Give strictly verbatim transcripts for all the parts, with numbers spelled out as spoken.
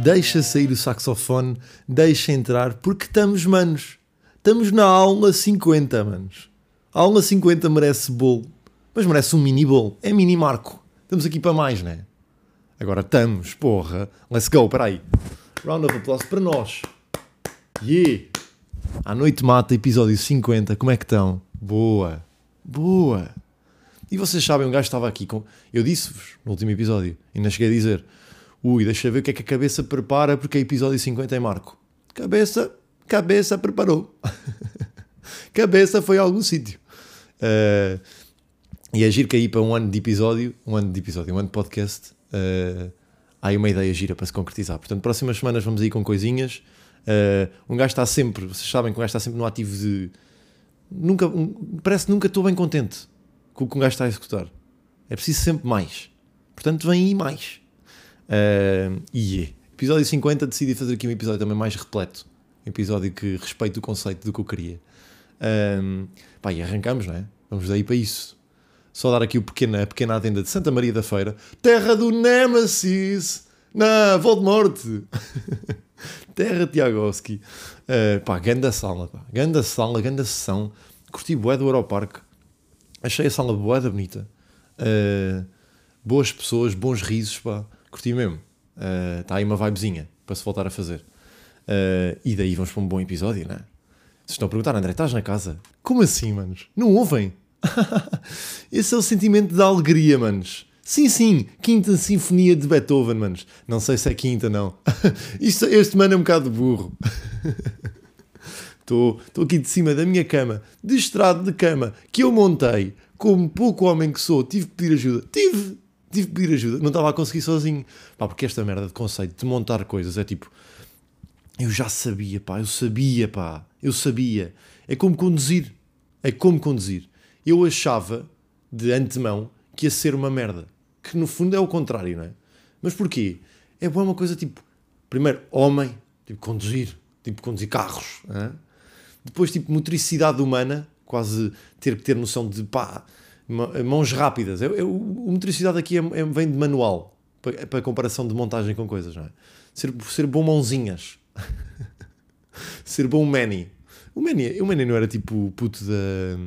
deixa sair o saxofone, deixa entrar, porque estamos, manos, estamos na aula cinquenta, manos. A aula cinquenta merece bolo, mas merece um mini bolo, é mini Marco. Estamos aqui para mais, né? Agora estamos, porra, let's go, peraí. Round of applause para nós. Yeah! À noite mata, episódio cinquenta, como é que estão? Boa, boa. E vocês sabem, um gajo estava aqui com... Eu disse-vos no último episódio, ainda cheguei a dizer: ui, deixa ver o que é que a cabeça prepara, porque é episódio cinquenta é Marco. Cabeça, cabeça preparou. Cabeça foi a algum sítio. Uh, e é giro que aí para um ano de episódio, um ano de episódio, um ano de podcast, uh, há aí uma ideia gira para se concretizar. Portanto, próximas semanas vamos aí com coisinhas. Uh, um gajo está sempre, vocês sabem que um gajo está sempre no ativo de... Nunca, um, parece que nunca estou bem contente com o que um gajo está a executar. É preciso sempre mais. Portanto, vem aí mais. Uh, e yeah. Episódio cinquenta, decidi fazer aqui um episódio também mais repleto. Um episódio que respeite o conceito do que eu queria. Um, pá, e arrancamos, não é? Vamos daí para isso. Só dar aqui o pequeno, a pequena adenda de Santa Maria da Feira. Terra do Nemesis! Na Voldemort! Terra Tiagovski. Uh, pá, ganda sala, pá. Ganda sala, ganda sessão. Curti bué do Europarque. Achei a sala bué da bonita. Uh, boas pessoas, bons risos, pá. Curti mesmo. Está uh, aí uma vibezinha para se voltar a fazer. Uh, e daí vamos para um bom episódio, não é? Vocês estão a perguntar: André, estás na casa? Como assim, manos? Não ouvem? Esse é o sentimento da alegria, manos. Sim, sim, Quinta Sinfonia de Beethoven, manos. Não sei se é quinta, não. Isto, este mano é um bocado burro. Estou aqui de cima da minha cama, de estrado de cama, que eu montei, como pouco homem que sou, tive que pedir ajuda. Tive, tive que pedir ajuda. Não estava a conseguir sozinho. Pá, porque esta merda de conceito de montar coisas é tipo... Eu já sabia, pá, eu sabia, pá, eu sabia. É como conduzir. É como conduzir. Eu achava, de antemão, que ia ser uma merda. Que no fundo é o contrário, não é? Mas porquê? É uma coisa tipo... Primeiro, homem, tipo conduzir. Tipo conduzir carros, não é? Depois, tipo, motricidade humana, quase ter que ter noção de, pá, mãos rápidas. Eu, eu, a motricidade aqui é, é, vem de manual, para, para comparação de montagem com coisas, não é? Ser, ser bom mãozinhas. Ser bom Manny. O Manny, o Manny não era tipo puto da...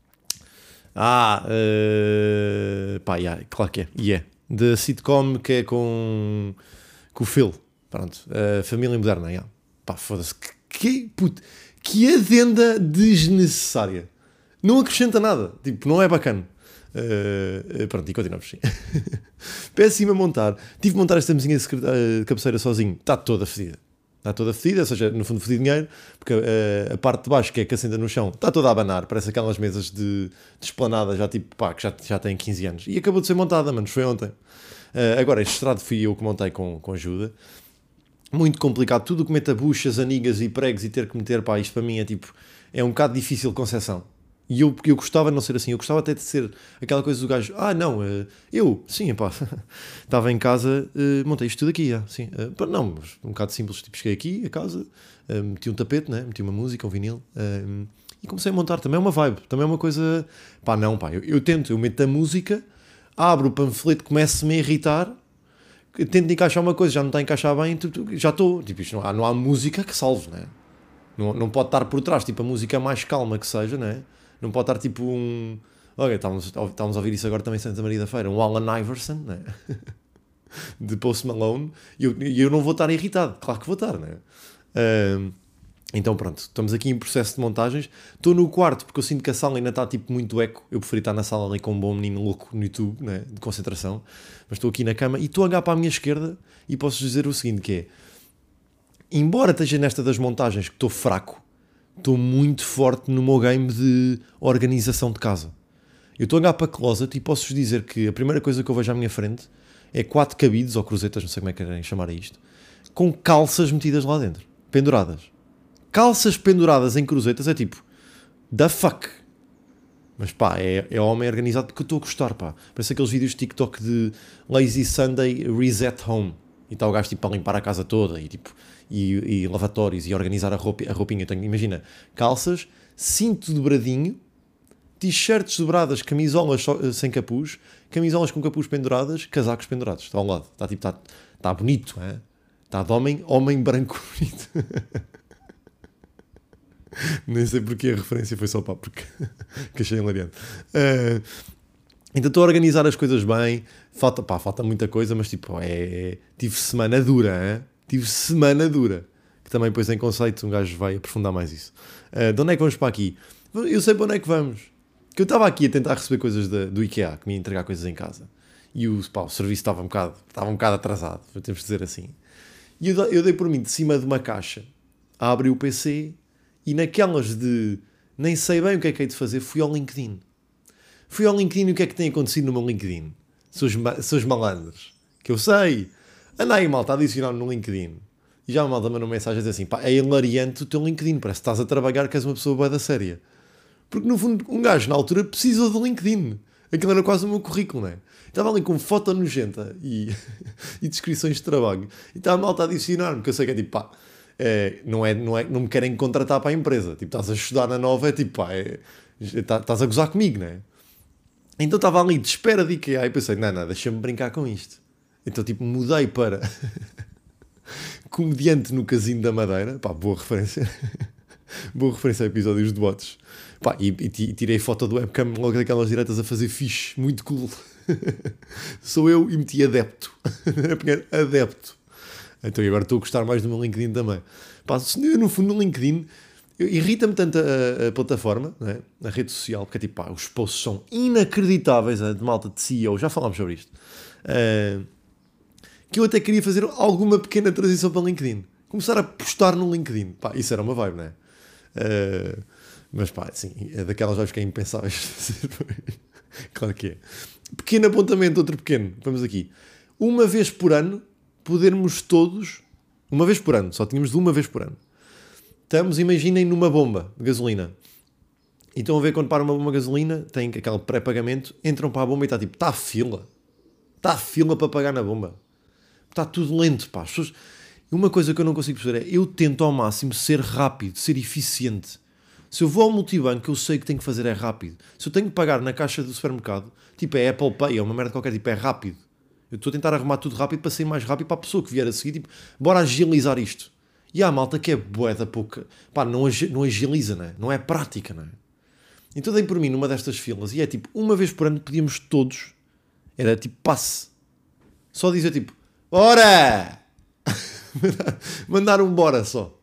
Ah, uh, pá, yeah, claro que é. E yeah. é. Da sitcom que é com, com o Phil. Pronto. Uh, Família Moderna, yeah. Pá, foda-se. Que, que puto... Que adenda desnecessária. Não acrescenta nada. Tipo, não é bacana. Uh, pronto, e continuamos, sim. Péssimo a montar. Tive de montar esta mesinha de cabeceira sozinho. Está toda fedida. Está toda fedida, ou seja, no fundo fedi dinheiro, porque uh, a parte de baixo, que é que assenta no chão, está toda a abanar. Parece aquelas mesas de, de esplanada, já tipo, pá, que já, já têm quinze anos. E acabou de ser montada, mano, foi ontem. Uh, agora, este estrado fui eu que montei com, com ajuda. Muito complicado, tudo o que meta buchas, anigas e pregos e ter que meter, pá, isto para mim é tipo, é um bocado difícil de concepção. E eu, eu gostava de não ser assim, eu gostava até de ser aquela coisa do gajo, ah não, eu, sim, pá, estava em casa, montei isto tudo aqui, já, sim, não, um bocado simples, tipo, cheguei aqui a casa, meti um tapete, né, meti uma música, um vinil, e comecei a montar, também é uma vibe, também é uma coisa, pá, não, pá, eu, eu tento, eu meto a música, abro o panfleto, começo-me a irritar, tento encaixar uma coisa, já não está a encaixar bem, já estou, tipo, isto não há, não há música que salve, né? Não, não pode estar por trás, tipo, a música mais calma que seja, né? Não pode estar tipo um... Ok, estávamos, estávamos a ouvir isso agora também em Santa Maria da Feira, um Alan Iverson, né? De Post Malone, e eu, eu não vou estar irritado, claro que vou estar, né? Uh, então pronto, estamos aqui em processo de montagens, estou no quarto, porque eu sinto que a sala ainda está tipo muito eco, eu preferi estar na sala ali com um bom menino louco no YouTube, né? De concentração, mas estou aqui na cama e estou a olhar para a minha esquerda e posso dizer o seguinte, que é, embora esteja nesta das montagens que estou fraco, estou muito forte no meu game de organização de casa. Eu estou a olhar para a closet e posso-vos dizer que a primeira coisa que eu vejo à minha frente é quatro cabides, ou cruzetas, não sei como é que querem chamar a isto, com calças metidas lá dentro, penduradas. Calças penduradas em cruzetas é tipo, the fuck. Mas pá, é, é homem organizado porque eu estou a gostar, pá. Parece aqueles vídeos de TikTok de Lazy Sunday Reset Home. E está o gajo tipo a limpar a casa toda e tipo, e, e lavatórios e organizar a, roupa, a roupinha. Eu tenho, imagina, calças, cinto dobradinho, t-shirts dobradas, camisolas so, sem capuz, camisolas com capuz penduradas, casacos pendurados. Está ao lado. Está tipo, está, está bonito, é? Está de homem, homem branco bonito. Nem sei porque a referência foi só pá, porque que achei hilariante. Uh, então estou a organizar as coisas bem. Falta, pá, falta muita coisa, mas tipo, é, tive semana dura, hein? Tive semana dura. Que também depois em conceito um gajo vai aprofundar mais isso. Uh, de onde é que vamos para aqui? Eu sei para onde é que vamos. Que eu estava aqui a tentar receber coisas da, do IKEA, que me ia entregar coisas em casa. E o, pá, o serviço estava um bocado, estava um bocado atrasado, temos de dizer assim. E eu, eu dei por mim de cima de uma caixa, a abrir o P C, e naquelas de nem sei bem o que é que hei de fazer, fui ao LinkedIn. Fui ao LinkedIn e o que é que tem acontecido no meu LinkedIn? Seus, seus malandros. Que eu sei. Anda aí, malta, a adicionar no LinkedIn. E já a malta mandou mensagem a dizer assim, pá, é hilariante o teu LinkedIn, parece que estás a trabalhar que és uma pessoa bué da séria. Porque no fundo, um gajo na altura precisou do LinkedIn. Aquilo era quase o meu currículo, não é? Estava ali com foto nojenta e, e descrições de trabalho. E estava a malta a adicionar-me, que eu sei que é tipo, pá, é, não, é, não, é, não me querem contratar para a empresa. Tipo, estás a estudar na nova, é tipo, pá, é, estás a gozar comigo, não é? Então estava ali de espera de IKEA e pensei, não, não, deixa-me brincar com isto. Então, tipo, mudei para comediante no Casino da Madeira. Pá, boa referência. Boa referência a episódios de bots. Pá, e, e tirei foto do webcam logo daquelas diretas a fazer fixe. Muito cool. Sou eu e meti adepto. Adepto. Então, e agora estou a gostar mais do meu LinkedIn também. Pá, no fundo, no LinkedIn, irrita-me tanto a, a plataforma, né? A rede social, porque tipo, pá, os posts são inacreditáveis, de malta de C E O, já falámos sobre isto, uh, que eu até queria fazer alguma pequena transição para o LinkedIn. Começar a postar no LinkedIn. Pá, isso era uma vibe, não é? Uh, mas pá, assim, é daquelas vibes que é impensáveis. Claro que é. Pequeno apontamento, outro pequeno. Vamos aqui. Uma vez por ano, podermos todos, uma vez por ano, só tínhamos de uma vez por ano. Estamos, imaginem, numa bomba de gasolina. E estão a ver quando para uma bomba de gasolina, tem aquele pré-pagamento, entram para a bomba e está tipo, está a fila. Está a fila para pagar na bomba. Está tudo lento, pá. As pessoas... Uma coisa que eu não consigo perceber é, eu tento ao máximo ser rápido, ser eficiente. Se eu vou ao multibanco, eu sei que tenho que fazer é rápido. Se eu tenho que pagar na caixa do supermercado, tipo é Apple Pay, é uma merda qualquer, tipo é rápido. Eu estou a tentar arrumar tudo rápido para ser mais rápido para a pessoa que vier a seguir, tipo, bora agilizar isto. E há a malta que é bué da pouca, pá, não, ag- não agiliza, não é? Não é prática, não é? Então dei por mim numa destas filas e é tipo, uma vez por ano podíamos todos, era tipo passe. Só dizer tipo, bora! Mandar um bora só.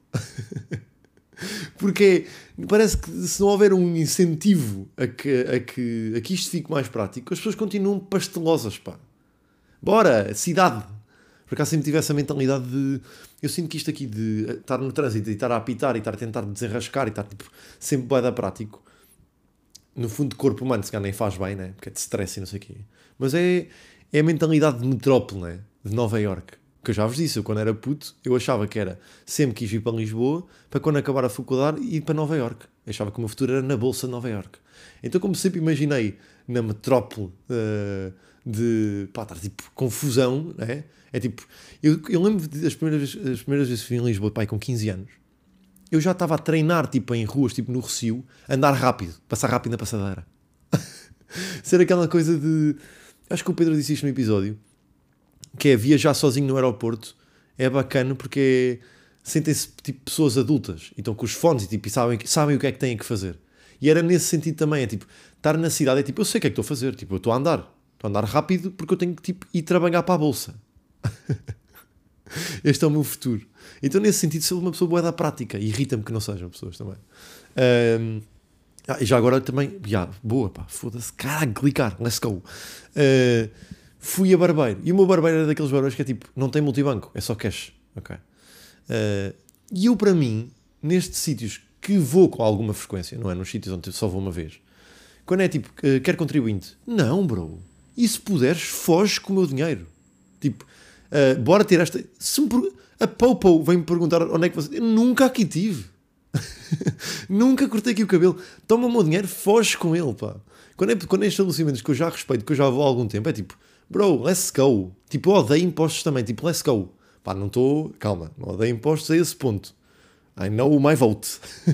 Porque parece que se não houver um incentivo a que, a, que, a que isto fique mais prático, as pessoas continuam pastelosas, pá. Bora, cidade. Por acaso sempre tive essa mentalidade de... Eu sinto que isto aqui de estar no trânsito e estar a apitar e estar a tentar desenrascar e estar tipo, sempre bué da prático. No fundo, de corpo humano, se calhar nem faz bem, né? Porque é de stress e não sei o quê. Mas é, é a mentalidade de metrópole, né? De Nova Iorque. Que eu já vos disse, eu quando era puto, eu achava que era sempre quis ir para Lisboa, para quando acabar a faculdade ir para Nova Iorque. Eu achava que o meu futuro era na Bolsa de Nova Iorque. Então, como sempre imaginei na metrópole uh, de, pá, estar tipo, confusão, né? É tipo, eu, eu lembro das primeiras, as primeiras vezes que fui em Lisboa, pai, com quinze anos, eu já estava a treinar, tipo, em ruas, tipo, no Rossio, andar rápido, passar rápido na passadeira. Ser aquela coisa de... Acho que o Pedro disse isto no episódio, que é viajar sozinho no aeroporto, é bacana porque sentem-se tipo pessoas adultas, então com os fones e, tipo, e sabem, sabem o que é que têm que fazer. E era nesse sentido também, é tipo, estar na cidade é tipo, eu sei o que é que estou a fazer, tipo, eu estou a andar, estou a andar rápido porque eu tenho que tipo, ir trabalhar para a bolsa. Este é o meu futuro. Então nesse sentido sou uma pessoa boa da prática, e irrita-me que não sejam pessoas também. Um, ah, e já agora também, já, boa pá, foda-se, caralho, clicar, let's go. Uh, Fui a barbeiro. E o meu barbeiro era daqueles barbeiros que é tipo, não tem multibanco, é só cash. Okay. Uh, e eu, para mim, nestes sítios que vou com alguma frequência, não é nos sítios onde só vou uma vez, quando é tipo, uh, quer contribuinte? Não, bro. E se puderes, foge com o meu dinheiro. Tipo, uh, bora ter esta... Se me per... A Popo vem-me perguntar onde é que você... Eu nunca aqui tive. Nunca cortei aqui o cabelo. Toma o meu dinheiro, foge com ele, pá. Quando é, quando é estabelecimentos que eu já respeito, que eu já vou há algum tempo, é tipo... Bro, let's go. Tipo, eu odeio impostos também. Tipo, let's go. Pá, não estou... Calma. Não odeio impostos a esse ponto. I know my vote.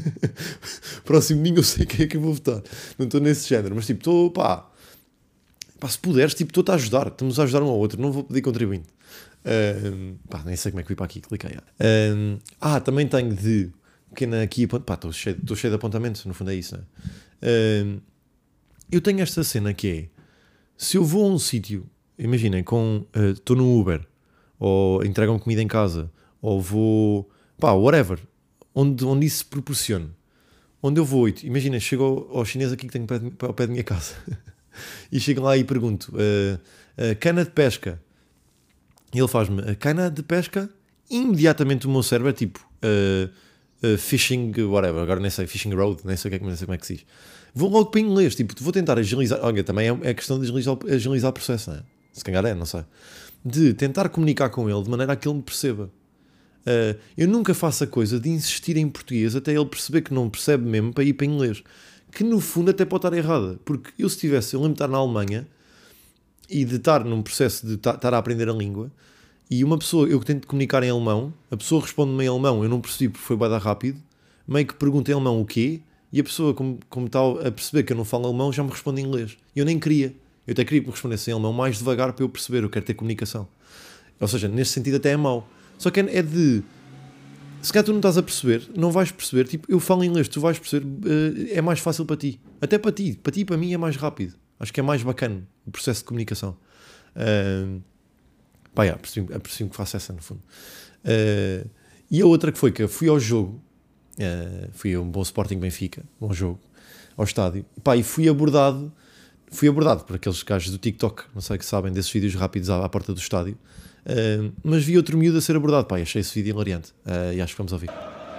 Próximo domingo eu sei quem é que eu vou votar. Não estou nesse género. Mas, tipo, estou... Pá... Pá, se puderes, tipo, estou-te a ajudar. Estamos a ajudar um ao outro. Não vou pedir contribuinte. Um, pá, nem sei como é que fui para aqui, cliquei. Um, ah, também tenho de pequena aqui, pá, estou cheio, cheio de apontamentos, no fundo é isso, né? Um, eu tenho esta cena que é, se eu vou a um sítio, imaginem, estou uh, no Uber, ou entregam comida em casa, ou vou, pá, whatever, onde, onde isso se proporcione, onde eu vou, imagina, chego ao, ao chinês aqui que tenho ao pé da minha casa, e chego lá e pergunto, uh, uh, cana de pesca, e ele faz-me a cana de pesca, imediatamente o meu cérebro é tipo uh, uh, fishing, whatever, agora nem sei, fishing road, nem sei, o que é, nem sei como é que se diz. Vou logo para inglês, tipo, vou tentar agilizar, olha, também é, é questão de agilizar, agilizar o processo, não é? Se calhar é, não sei. De tentar comunicar com ele de maneira a que ele me perceba. Uh, eu nunca faço a coisa de insistir em português até ele perceber que não percebe mesmo para ir para inglês. Que no fundo até pode estar errada, porque eu se tivesse, eu lembro de estar na Alemanha e de estar num processo de estar a aprender a língua, e uma pessoa, eu tento comunicar em alemão, a pessoa responde-me em alemão, eu não percebi porque foi bué da rápido, meio que pergunto em alemão o quê, e a pessoa, como, como está a perceber que eu não falo alemão, já me responde em inglês. E eu nem queria, eu até queria que me respondesse em alemão mais devagar para eu perceber, eu quero ter comunicação. Ou seja, nesse sentido até é mau. Só que é de, se calhar tu não estás a perceber, não vais perceber, tipo, eu falo em inglês, tu vais perceber, é mais fácil para ti. Até para ti, para ti e para mim é mais rápido. Acho que é mais bacana o processo de comunicação. Uh, pá, yeah, apercebi-me que faço essa no fundo. Uh, e a outra que foi que eu fui ao jogo, uh, fui a um bom Sporting Benfica, bom jogo, ao estádio, pá, e fui abordado, fui abordado por aqueles gajos do TikTok, não sei que sabem, desses vídeos rápidos à, à porta do estádio, uh, mas vi outro miúdo a ser abordado, pá, achei esse vídeo hilariante, uh, e acho que vamos ouvir.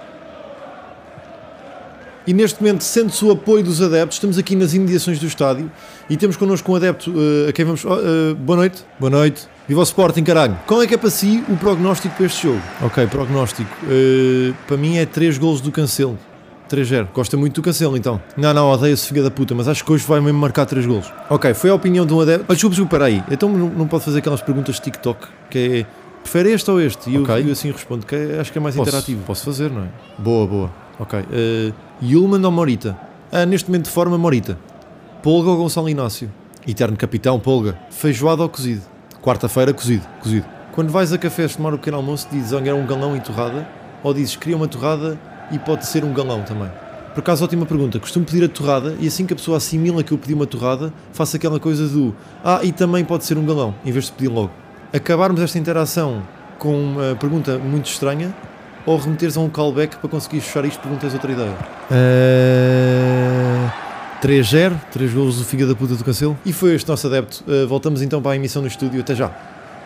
E neste momento sente-se o apoio dos adeptos. Estamos aqui nas imediações do estádio e temos connosco um adepto uh, a quem vamos... Uh, boa noite. Boa noite. Viva o Sporting, caralho. Qual é que é para si o prognóstico para este jogo? Ok, prognóstico. Uh, para mim é três golos do Cancelo. três zero. Gosta muito do Cancelo, então. Não, não, odeio esse filho da puta, mas acho que hoje vai mesmo marcar três golos. Ok, foi a opinião de um adepto... Oh, desculpa, desculpa, peraí. Então não, não pode fazer aquelas perguntas de TikTok, que é... Prefere este ou este? E okay. eu, eu assim respondo, que é, acho que é mais posso, interativo. Posso fazer, não é? Boa, boa. Ok. Uh, Yulman ou Morita? Ah, neste momento de forma, Morita. Polga ou Gonçalo Inácio? Eterno capitão, Polga. Feijoada ou cozido? Quarta-feira, cozido. Cozido. Quando vais a cafés tomar o pequeno almoço, dizes olha, um galão e torrada? Ou dizes queria uma torrada e pode ser um galão também? Por acaso, ótima pergunta. Costumo pedir a torrada e assim que a pessoa assimila que eu pedi uma torrada, faço aquela coisa do ah, e também pode ser um galão, em vez de pedir logo. Acabarmos esta interação com uma pergunta muito estranha ou remeteres a um callback para conseguir fechar isto porque não tens outra ideia? Uh... três zero, três golos do filho da puta do Cancelo. E foi este nosso adepto. Uh, voltamos então para a emissão no estúdio. Até já.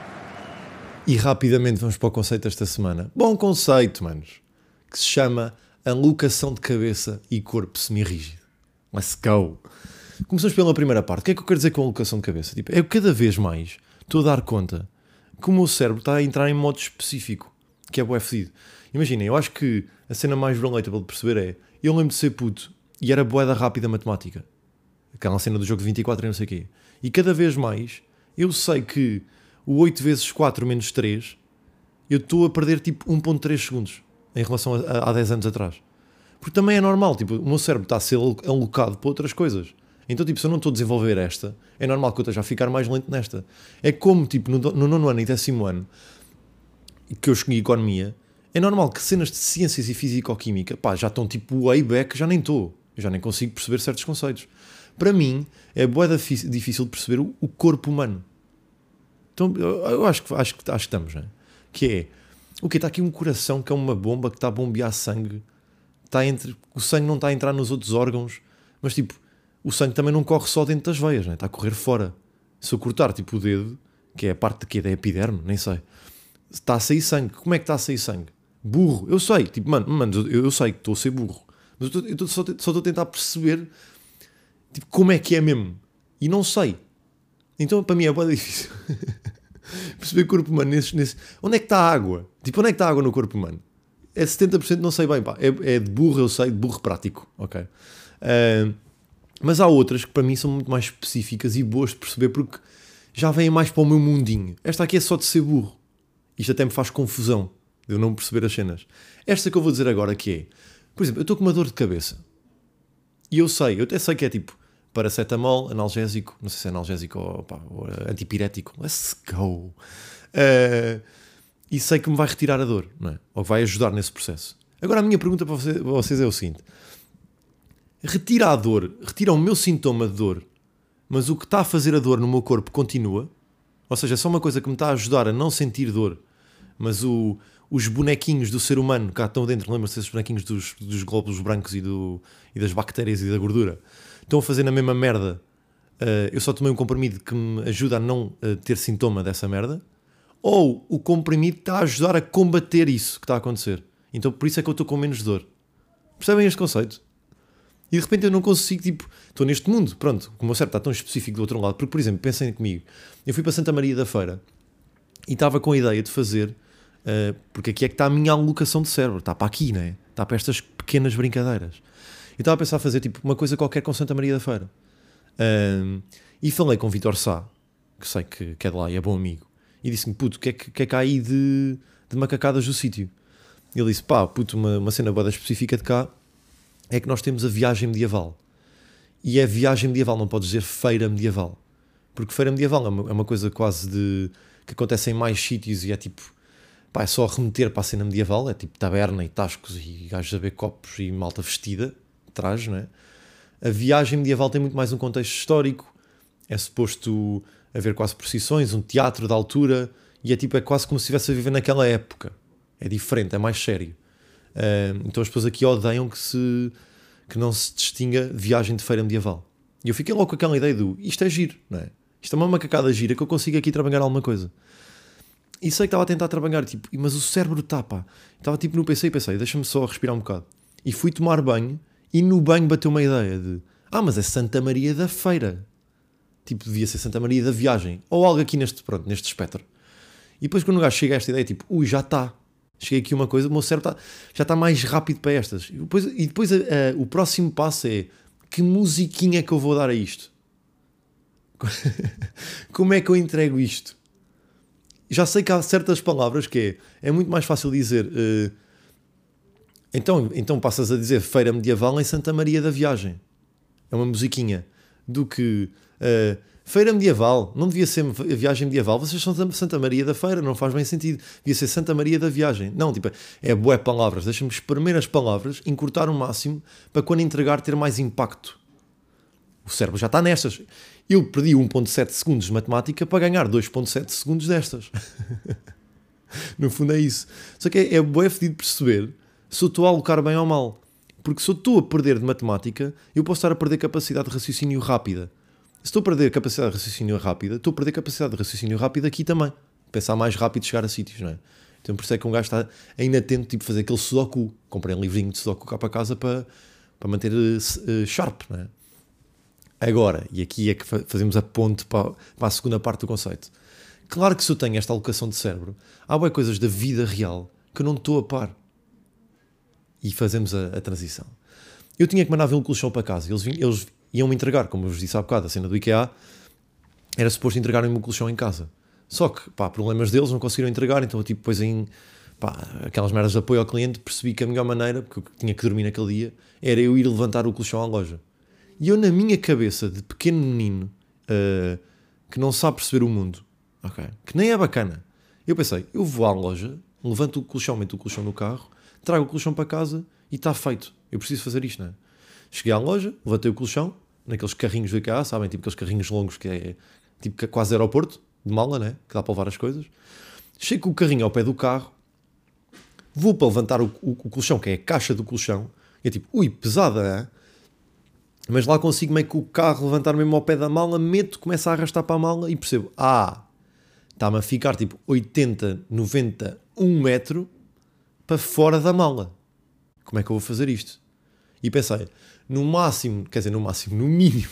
E rapidamente vamos para o conceito desta semana. Bom conceito, manos. Que se chama alocação de cabeça e corpo semi-rígido. Let's go. Começamos pela primeira parte. O que é que eu quero dizer com alocação de cabeça? Tipo, eu cada vez mais estou a dar conta que o meu cérebro está a entrar em modo específico, que é bué fedido. Imaginem, eu acho que a cena mais relatable de perceber é, eu lembro de ser puto e era bué da rápida matemática. Aquela cena do jogo de vinte e quatro e não sei o quê. E cada vez mais eu sei que o oito vezes quatro menos três eu estou a perder tipo um vírgula três segundos em relação a, a, a dez anos atrás. Porque também é normal, tipo, o meu cérebro está a ser alocado para outras coisas. Então, tipo, se eu não estou a desenvolver esta, é normal que eu esteja a ficar mais lento nesta. É como, tipo, no, no nono ano e décimo ano, que eu escolhi economia, é normal que cenas de ciências e físico-química, pá, já estão tipo way back, já nem estou. Eu já nem consigo perceber certos conceitos. Para mim, é bué difícil de perceber o, o corpo humano. Então, eu, eu acho, que, acho, que, acho que estamos, não é? Que é, o que está aqui um coração que é uma bomba que está a bombear sangue. Está entre, o sangue não está a entrar nos outros órgãos, mas tipo, o sangue também não corre só dentro das veias, né? Está a correr fora. Se eu cortar tipo o dedo, que é a parte de que é da epiderme, nem sei, está a sair sangue. Como é que está a sair sangue? Burro, eu sei, tipo, mano, mano eu, eu sei que estou a ser burro, mas eu, estou, eu só, só estou a tentar perceber tipo, como é que é mesmo. E não sei. Então para mim é bem difícil perceber o corpo humano nesse, nesse... Onde é que está a água? Tipo, onde é que está a água no corpo humano? É setenta por cento, não sei bem, pá. É, é de burro, eu sei, de burro prático, ok? Uh, mas há outras que para mim são muito mais específicas e boas de perceber porque já vêm mais para o meu mundinho. Esta aqui é só de ser burro. Isto até me faz confusão de eu não perceber as cenas. Esta que eu vou dizer agora que é, por exemplo, eu estou com uma dor de cabeça e eu sei, eu até sei que é tipo paracetamol, analgésico, não sei se é analgésico ou, pá, ou antipirético, let's go. Uh, e sei que me vai retirar a dor, não é? Ou vai ajudar nesse processo. Agora a minha pergunta para vocês, para vocês é o seguinte: retira a dor, retira o meu sintoma de dor, mas o que está a fazer a dor no meu corpo continua? Ou seja, é só uma coisa que me está a ajudar a não sentir dor, mas o, os bonequinhos do ser humano cá estão dentro, lembram-se desses bonequinhos dos, dos glóbulos brancos e, do, e das bactérias e da gordura, estão a fazer na mesma merda. Uh, eu só tomei um comprimido que me ajuda a não uh, ter sintoma dessa merda, ou o comprimido está a ajudar a combater isso que está a acontecer. Então por isso é que eu estou com menos dor. Percebem este conceito? E de repente eu não consigo, tipo, estou neste mundo, pronto, o meu cérebro está tão específico do outro lado, porque, por exemplo, pensem comigo, eu fui para Santa Maria da Feira e estava com a ideia de fazer, uh, porque aqui é que está a minha alocação de cérebro, está para aqui, né? Está para estas pequenas brincadeiras. Eu estava a pensar fazer, tipo, uma coisa qualquer com Santa Maria da Feira. Um, e falei com o Vitor Sá, que sei que, que é de lá e é bom amigo, e disse-me, puto, o que, é que, que é que há aí de, de macacadas do sítio? Ele disse, pá, puto, uma, uma cena boa específica de cá é que nós temos a viagem medieval. E é viagem medieval, não podes dizer feira medieval. Porque feira medieval é uma, é uma coisa quase de... que acontece em mais sítios e é tipo... pá, é só remeter para a cena medieval, é tipo taberna e tascos e gajos a beber copos e malta vestida, traje, não é? A viagem medieval tem muito mais um contexto histórico, é suposto haver quase procissões, um teatro da altura, e é tipo, é quase como se estivesse a viver naquela época. É diferente, é mais sério. Uh, então as pessoas aqui odeiam que, se, que não se distinga viagem de feira medieval. E eu fiquei logo com aquela ideia do, isto é giro, não é? Isto é uma macacada gira que eu consigo aqui trabalhar alguma coisa. E sei que estava a tentar trabalhar, tipo, mas o cérebro está, pá. Estava tipo no P C e pensei, deixa-me só respirar um bocado. E fui tomar banho, e no banho bateu uma ideia de, ah, mas é Santa Maria da Feira. Tipo, devia ser Santa Maria da Viagem. Ou algo aqui neste, pronto, neste espectro. E depois quando o gajo chega a esta ideia, tipo, ui, já está. Cheguei aqui a uma coisa, o meu cérebro tá, já está mais rápido para estas. E depois, e depois a, a, o próximo passo é, que musiquinha é que eu vou dar a isto? Como é que eu entrego isto? Já sei que há certas palavras que é, é muito mais fácil dizer, uh, então, então passas a dizer feira medieval em Santa Maria da Viagem. É uma musiquinha. Do que... Uh, feira medieval, não devia ser viagem medieval, vocês são Santa Maria da Feira, não faz bem sentido, devia ser Santa Maria da Viagem. Não, tipo, é bué palavras, deixa-me espremer as palavras, encurtar o máximo, para quando entregar ter mais impacto. O cérebro já está nestas. Eu perdi um vírgula sete segundos de matemática para ganhar dois vírgula sete segundos destas. No fundo é isso. Só que é, é bué fedido perceber se eu estou a alocar bem ou mal. Porque se eu estou a perder de matemática, eu posso estar a perder capacidade de raciocínio rápida. Se estou a perder capacidade de raciocínio rápida, estou a perder capacidade de raciocínio rápida aqui também. Pensar mais rápido e chegar a sítios, não é? Então por isso é que um gajo está ainda atento, tipo, fazer aquele sudoku. Comprei um livrinho de sudoku cá para casa para, para manter uh, sharp, não é? Agora, e aqui é que fazemos a ponte para, para a segunda parte do conceito. Claro que se eu tenho esta alocação de cérebro, há bem coisas da vida real que eu não estou a par. E fazemos a, a transição. Eu tinha que mandar vir um colchão para casa. Eles, vinham, eles iam-me entregar, como eu vos disse há bocado, a cena do IKEA, era suposto entregarem-me um colchão em casa. Só que, pá, problemas deles, não conseguiram entregar, então eu tipo, depois em, pá, aquelas merdas de apoio ao cliente, percebi que a melhor maneira, porque eu tinha que dormir naquele dia, era eu ir levantar o colchão à loja. E eu, na minha cabeça de pequeno menino, uh, que não sabe perceber o mundo, okay, que nem é bacana, eu pensei, eu vou à loja, levanto o colchão, meto o colchão no carro, trago o colchão para casa e está feito. Eu preciso fazer isto, não é? Cheguei à loja, levantei o colchão, naqueles carrinhos do IKEA, sabem? Tipo aqueles carrinhos longos que é tipo quase aeroporto, de mala, né? Que dá para levar as coisas. Chego com o carrinho ao pé do carro, vou para levantar o, o, o colchão, que é a caixa do colchão, e é tipo, ui, pesada, hein? Mas lá consigo meio que o carro levantar mesmo ao pé da mala, meto, começo a arrastar para a mala e percebo, ah, está-me a ficar tipo oitenta, noventa, um metro para fora da mala. Como é que eu vou fazer isto? E pensei, no máximo, quer dizer, no máximo, no mínimo,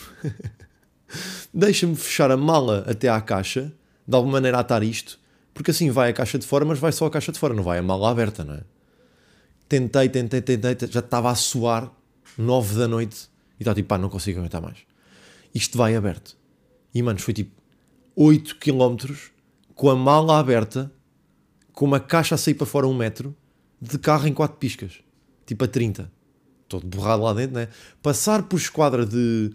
deixa-me fechar a mala até à caixa, de alguma maneira atar isto, porque assim vai a caixa de fora, mas vai só a caixa de fora, não vai a mala aberta, não é? Tentei, tentei, tentei, já estava a suar, nove da noite, e estava tipo, pá, não consigo aguentar mais. Isto vai aberto. E, manos, foi tipo oito quilómetros, com a mala aberta, com uma caixa a sair para fora um metro, de carro em quatro piscas. Tipo a trinta. Todo borrado lá dentro, né? Passar por esquadra de,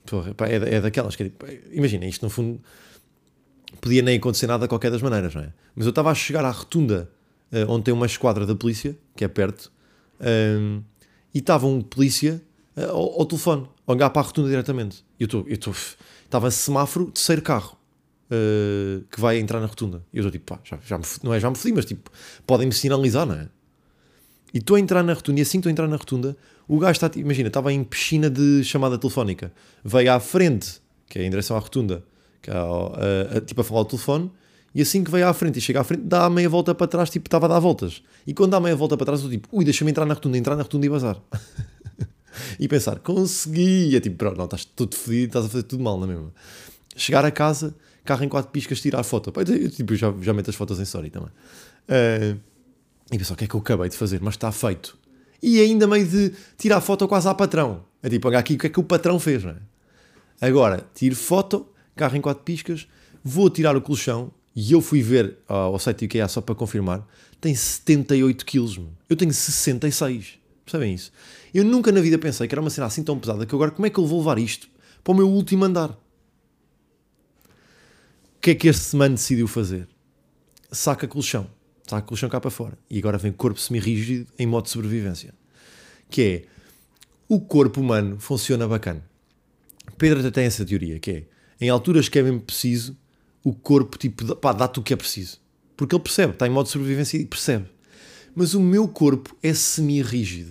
Porra, pá, é, é daquelas que é tipo, imagina, isto no fundo podia nem acontecer nada de qualquer das maneiras, não é? Mas eu estava a chegar à rotunda uh, onde tem uma esquadra da polícia, que é perto, um, e estava um polícia uh, ao, ao telefone, a olhar para a rotunda diretamente. E eu estou, estava semáforo, terceiro carro uh, que vai entrar na rotunda. E eu estou tipo, pá, já, já me, não é já me fodi, mas tipo, podem-me sinalizar, não é? E estou a entrar na rotunda, e assim que estou a entrar na rotunda, o gajo está, imagina, estava em piscina de chamada telefónica, veio à frente, que é em direção à rotunda, que é, a, a, tipo a falar ao telefone, e assim que veio à frente e chega à frente, dá a meia volta para trás, tipo, estava a dar voltas. E quando dá a meia volta para trás, eu tipo, ui, deixa-me entrar na rotunda, entrar na rotunda e bazar. E pensar, consegui, é tipo, pronto, não, estás tudo fodido, estás a fazer tudo mal, não é mesmo? Chegar a casa, carro em quatro piscas, tirar foto. Eu, tipo, já, já meto as fotos em story também. Uh, e pensar, o que é que eu acabei de fazer? Mas está feito. E ainda meio de tirar foto quase à patrão. É tipo, olha aqui o que é que o patrão fez, não é? Agora, tiro foto, carro em quatro piscas, vou tirar o colchão, e eu fui ver uh, ao site do IKEA só para confirmar, tem setenta e oito quilos, mano. Eu tenho sessenta e seis. Percebem isso? Eu nunca na vida pensei que era uma cena assim tão pesada que agora como é que eu vou levar isto para o meu último andar? O que é que este mano decidiu fazer? Saca colchão. Saca colchão cá para fora. E agora vem corpo semi-rígido em modo de sobrevivência. Que é, o corpo humano funciona bacana. Pedro até tem essa teoria, que é, em alturas que é mesmo preciso, o corpo tipo, pá, dá-te o que é preciso. Porque ele percebe, está em modo de sobrevivência e percebe. Mas o meu corpo é semi-rígido.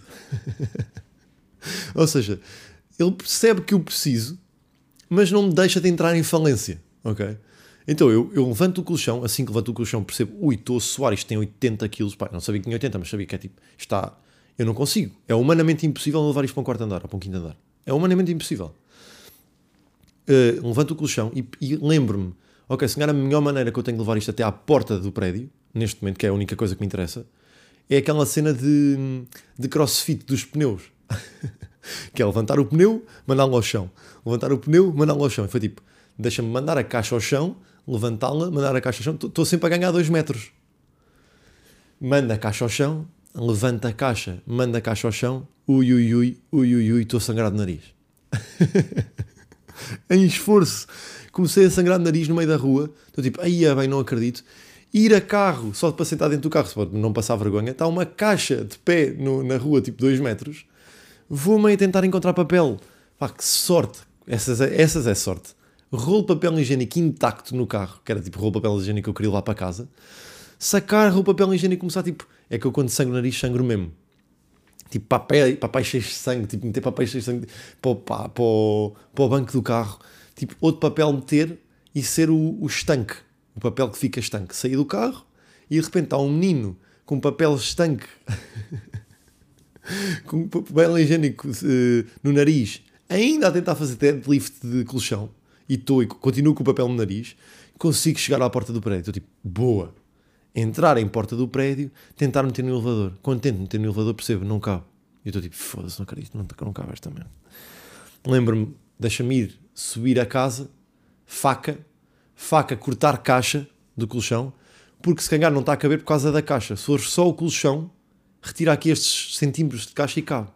Ou seja, ele percebe que eu preciso, mas não me deixa de entrar em falência, ok? Então eu, eu levanto o colchão, assim que levanto o colchão percebo, ui, estou a suar, isto tem oitenta quilos, pá, não sabia que tinha oitenta, mas sabia que é tipo, está, eu não consigo, é humanamente impossível levar isto para um quarto andar, ou para um quinto andar, é humanamente impossível. Uh, levanto o colchão e, e lembro-me, ok, se calhar a melhor maneira que eu tenho de levar isto até à porta do prédio, neste momento, que é a única coisa que me interessa, é aquela cena de, de crossfit dos pneus. Que é levantar o pneu, mandá-lo ao chão. Levantar o pneu, mandá-lo ao chão. E foi tipo, deixa-me mandar a caixa ao chão, levantá-la, mandar a caixa ao chão. Estou sempre a ganhar dois metros. Manda a caixa ao chão, levanta a caixa, manda a caixa ao chão. Ui, ui, ui, ui, ui, ui, estou a sangrar de nariz. Em esforço. Comecei a sangrar de nariz no meio da rua. Estou tipo, aí é bem, não acredito. Ir a carro, só para sentar dentro do carro, para não passar vergonha, está uma caixa de pé no, na rua, tipo dois metros, vou meio a tentar encontrar papel. Pá, que sorte, essas, essas é sorte. Rolo de papel higiênico intacto no carro, que era tipo rolo de papel higiênico que eu queria ir lá para casa, sacar rolo de papel higiênico e começar tipo, é que eu quando sangro o nariz, sangro mesmo. Tipo papéis, papéis cheios de sangue, tipo meter papéis cheios de sangue para o, para, para, o, para o banco do carro, tipo outro papel meter e ser o, o estanque. O papel que fica estanque. Saí do carro e de repente está um menino com papel estanque com papel higiênico uh, no nariz, ainda a tentar fazer deadlift de colchão, e estou e continuo com o papel no nariz, consigo chegar à porta do prédio. Estou tipo, boa. Entrar em porta do prédio, tentar meter no elevador. Quando tento meter no elevador percebo, não cabe. E estou tipo, foda-se, não acredito, não, não cabe esta merda. Lembro-me, deixa-me ir, subir a casa, faca, faca, cortar caixa do colchão, porque se calhar não está a caber por causa da caixa. Se for só o colchão, retira aqui estes centímetros de caixa e cabe.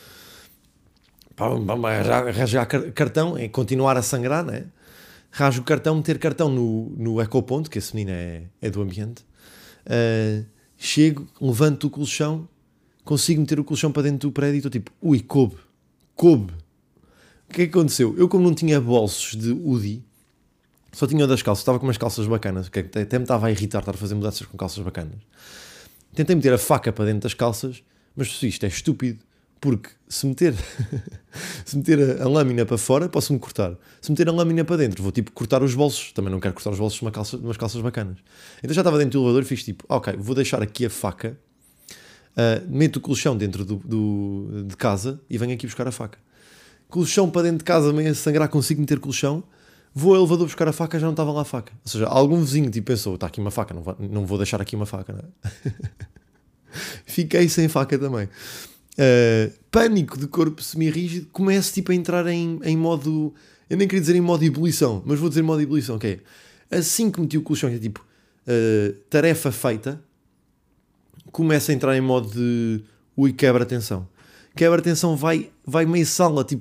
Arranjar cartão, é continuar a sangrar, né? Rasgo o cartão, meter cartão no, no ecoponto, que esse menino é, é do ambiente. Uh, chego, levanto o colchão, consigo meter o colchão para dentro do prédio e estou tipo, ui, coube, coube. O que é que aconteceu? Eu, como não tinha bolsos de Udi, só tinha das calças, estava com umas calças bacanas, que até me estava a irritar estar a fazer mudanças com calças bacanas. Tentei meter a faca para dentro das calças, mas isto é estúpido, porque se meter, se meter a, a lâmina para fora, posso-me cortar. Se meter a lâmina para dentro, vou tipo cortar os bolsos. Também não quero cortar os bolsos de, uma calça, de umas calças bacanas. Então já estava dentro do elevador e fiz tipo, ok, vou deixar aqui a faca, uh, meto o colchão dentro do, do, de casa e venho aqui buscar a faca. Colchão para dentro de casa, meio a sangrar, consigo meter colchão. Vou ao elevador buscar a faca, já não estava lá a faca. Ou seja, algum vizinho tipo pensou, está aqui uma faca, não vou, não vou deixar aqui uma faca, não é? Fiquei sem faca também. Uh, pânico de corpo semi-rígido, começo tipo a entrar em, em modo, eu nem queria dizer em modo de ebulição, mas vou dizer modo de ebulição, que é assim que meti o colchão, que é tipo uh, tarefa feita, começa a entrar em modo de ui, quebra a tensão. Quebra a tensão, vai, vai meio sala, tipo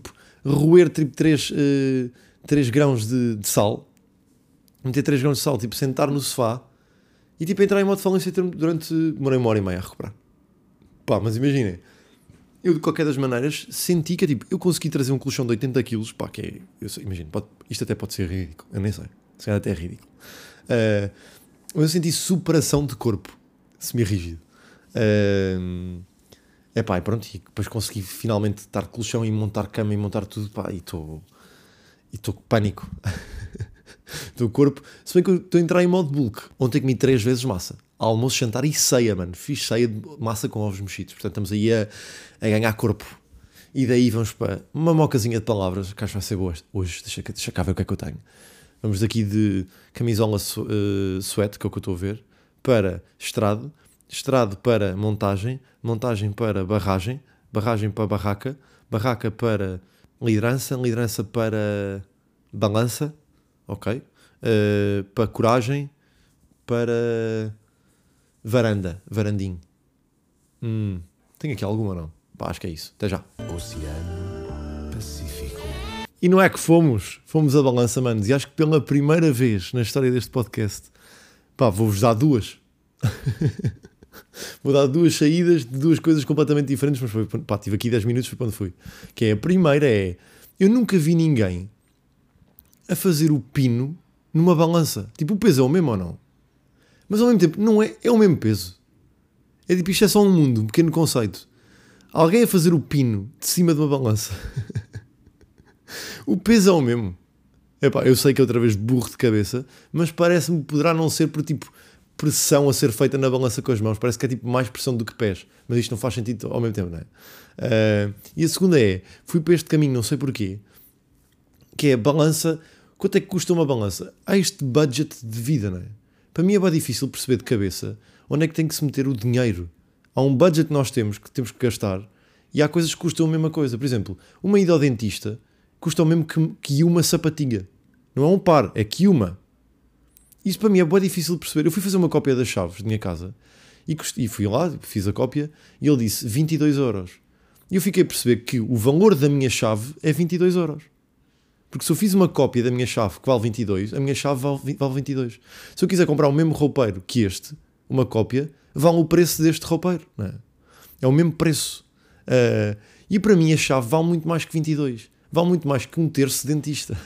roer tipo três grãos de, de sal, meter três grãos de sal, tipo sentar no sofá e tipo entrar em modo de falência durante, demorei uma hora e meia a recuperar. Pá, mas imaginem, eu de qualquer das maneiras senti que tipo, eu consegui trazer um colchão de oitenta quilos, pá, que é, eu sei, imagino, pode, isto até pode ser ridículo, eu nem sei, se calhar até é ridículo. Uh, eu senti superação de corpo, semi-rígido. Uh, é pá, e pronto, e depois consegui finalmente estar colchão e montar cama e montar tudo, pá, e estou e estou com pânico. Do corpo, se bem que eu estou a entrar em modo bulk. Ontem comi três vezes massa, almoço, jantar e ceia, mano, fiz ceia de massa com ovos mexidos, portanto estamos aí a, a ganhar corpo. E daí vamos para uma mocazinha de palavras, que acho que vai ser boa hoje, deixa, deixa cá ver o que é que eu tenho. Vamos daqui de camisola su, uh, suete, que é o que eu estou a ver, para estrado, estrado para montagem, montagem para barragem, barragem para barraca, barraca para liderança, liderança para balança, ok? Uh, para coragem, para varanda, varandim. Hum, tem aqui alguma ou não? Pá, acho que é isso. Até já. Oceano Pacífico. E não é que fomos, fomos a balança, manos, e acho que pela primeira vez na história deste podcast, pá, vou-vos dar duas. Vou dar duas saídas de duas coisas completamente diferentes, mas foi, pá, tive aqui dez minutos, foi para onde fui. Que é, a primeira é, eu nunca vi ninguém a fazer o pino numa balança. Tipo, o peso é o mesmo ou não? Mas ao mesmo tempo, não é, é o mesmo peso. É tipo, isto é só um mundo, um pequeno conceito. Alguém a fazer o pino de cima de uma balança. O peso é o mesmo. Epá, eu sei que é outra vez burro de cabeça, mas parece-me que poderá não ser por tipo pressão a ser feita na balança com as mãos. Parece que é tipo mais pressão do que pés. Mas isto não faz sentido ao mesmo tempo, não é? Uh, e a segunda é, fui para este caminho, não sei porquê, que é balança. Quanto é que custa uma balança? Há este budget de vida, não é? Para mim é bem difícil perceber de cabeça onde é que tem que se meter o dinheiro. Há um budget que nós temos, que temos que gastar, e há coisas que custam a mesma coisa. Por exemplo, uma ida ao dentista custa o mesmo que, que uma sapatilha. Não é um par, é que uma. Isso para mim é bem difícil de perceber. Eu fui fazer uma cópia das chaves de minha casa e, e fui lá, fiz a cópia, e ele disse vinte e dois euros. E eu fiquei a perceber que o valor da minha chave é vinte e dois euros. Porque se eu fiz uma cópia da minha chave que vale vinte e dois, a minha chave vale, vale vinte e dois. Se eu quiser comprar o mesmo roupeiro que este, uma cópia, vale o preço deste roupeiro. Não é? É o mesmo preço. Uh, e para mim a chave vale muito mais que vinte e dois. Vale muito mais que um terço de dentista.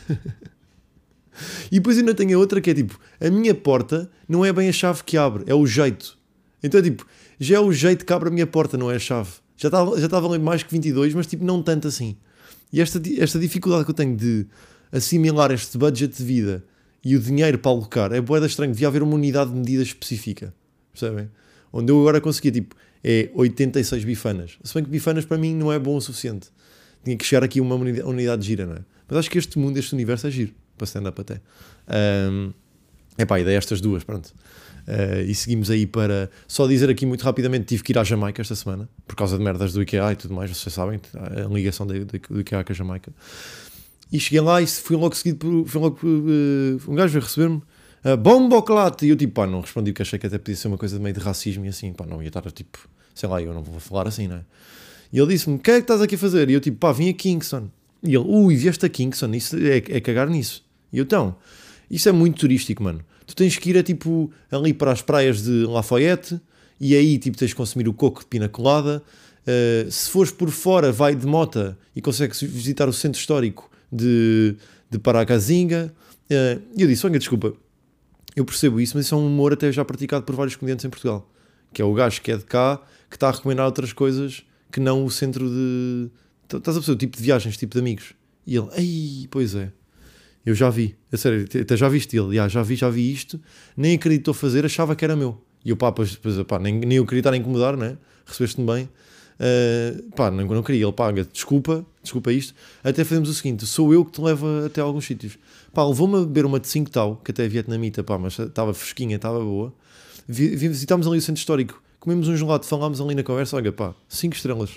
E depois ainda tenho a outra que é tipo, a minha porta não é bem a chave que abre, é o jeito. Então é tipo, já é o jeito que abre a minha porta, não é a chave. Já está já tá valendo mais que vinte e dois, mas tipo, não tanto assim. E esta, esta dificuldade que eu tenho de assimilar este budget de vida e o dinheiro para alocar é bué da estranho. Devia haver uma unidade de medida específica, percebem? Onde eu agora conseguia, tipo, é oitenta e seis bifanas. Se bem que bifanas para mim não é bom o suficiente. Tinha que chegar aqui a uma unidade de gira, não é? Mas acho que este mundo, este universo é giro, para stand-up até. Um, epá, a ideia é estas duas, pronto. Uh, e seguimos aí para... Só dizer aqui muito rapidamente, tive que ir à Jamaica esta semana, por causa de merdas do IKEA e tudo mais, vocês sabem, a ligação do, do IKEA com a Jamaica. E cheguei lá e fui logo seguido por... Fui logo por uh, um gajo veio receber-me, uh, bombocolate, e eu tipo, pá, não respondi porque achei que até podia ser uma coisa meio de racismo e assim, pá, não ia estar tipo, sei lá, eu não vou falar assim, não é? E ele disse-me, o que é que estás aqui a fazer? E eu tipo, pá, vim a Kingston. E ele, ui, vieste a Kingston, isso é, é cagar nisso. E eu, então, isso é muito turístico, mano. Tu tens que ir a, tipo, ali para as praias de Lafayette e aí, tipo, tens de consumir o coco de pina colada. Uh, se fores por fora, vai de mota e consegues visitar o centro histórico de, de Paracazinga. Uh, e eu disse, olha, desculpa, eu percebo isso, mas isso é um humor até já praticado por vários comediantes em Portugal. Que é o gajo que é de cá, que está a recomendar outras coisas que não o centro de... Estás a perceber o tipo de viagens, tipo de amigos. E ele, ei, pois é. Eu já vi, a sério, até já viste ele, já, já vi, já vi isto, nem acreditou fazer, achava que era meu. E eu, pá, pois, pois, pá nem, nem eu queria estar a incomodar, né? Recebeste-me bem. Uh, pá, não, não queria. Ele paga, desculpa, desculpa isto. Até fazemos o seguinte, sou eu que te levo até alguns sítios. Pá, levou-me a beber uma de cinco tal, que até é vietnamita, pá, mas estava fresquinha, estava boa. Visitámos ali o centro histórico, comemos um gelado, falámos ali na conversa, olha, pá, cinco estrelas.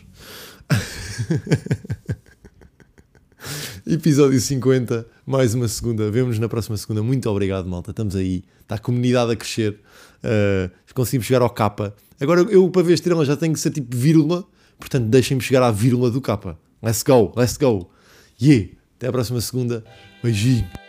Episódio cinquenta, mais uma segunda. Vemo-nos na próxima segunda. Muito obrigado, malta. Estamos aí. Está a comunidade a crescer. Uh, conseguimos chegar ao capa. Agora eu, para ver estrela, já tenho que ser tipo vírgula. Portanto, deixem-me chegar à vírgula do capa. Let's go, let's go. Yeah. Até a próxima segunda. Beijinho.